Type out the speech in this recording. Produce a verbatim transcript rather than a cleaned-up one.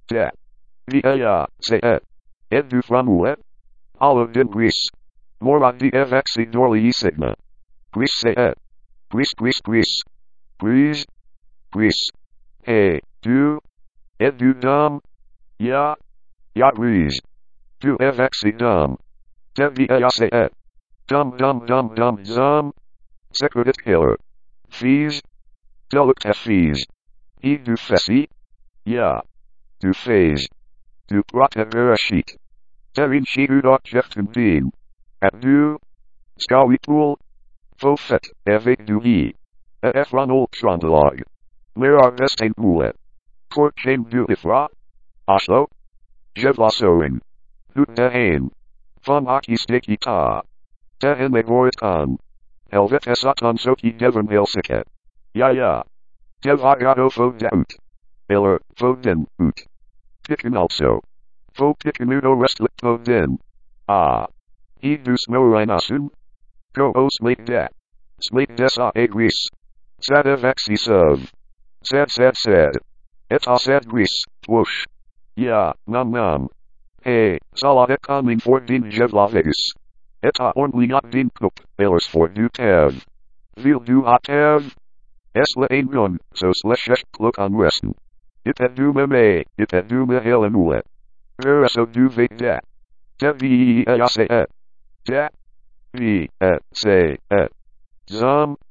de. Via, se et. Ed du framue. Olive din gris. Mora di evexi dorli sigma. Gris se et. Gris gris gris. Gris. Gris. Hey, du. Ed du dum. Ya. Ya gris. Du evexi dum. De via se et. Dum dum dum dum zum. Secretit killer. Fees. Delict fees. E du fesi. Ja. Du phase. Du protevera sheet. Terin sheetud objectum dien. At du. Skawitool. Fofet, avec du he. Et efron ultrondelog. Where are vestain mule? Port chain du ifra. Oslo. Jevlasoing. Hoot de hain. Van aki sticky ta. Te en megoritan. Helvet esaton soki devon helsike. Ja ja. Dev agado fo deut. Eller, fo den, ut. Picken also. Fo pickenudo restlit fo den. Ah. He du smorinasun. Go o slate de. Slate des a e gris. Sad evexi serve. Sad sad sad. Et a sad gris, twoosh. Ja, nam nam. Hey, sala et coming for din jevlavegus. Et a ornlingat din kup, elers for du tev. Vil du a tev. Esla ein gun, so sleshesh kluk an westen. It et du me me, it et du me helenule. Vera so du veit de. De vi e a se et. De. Vi et se et. Zum.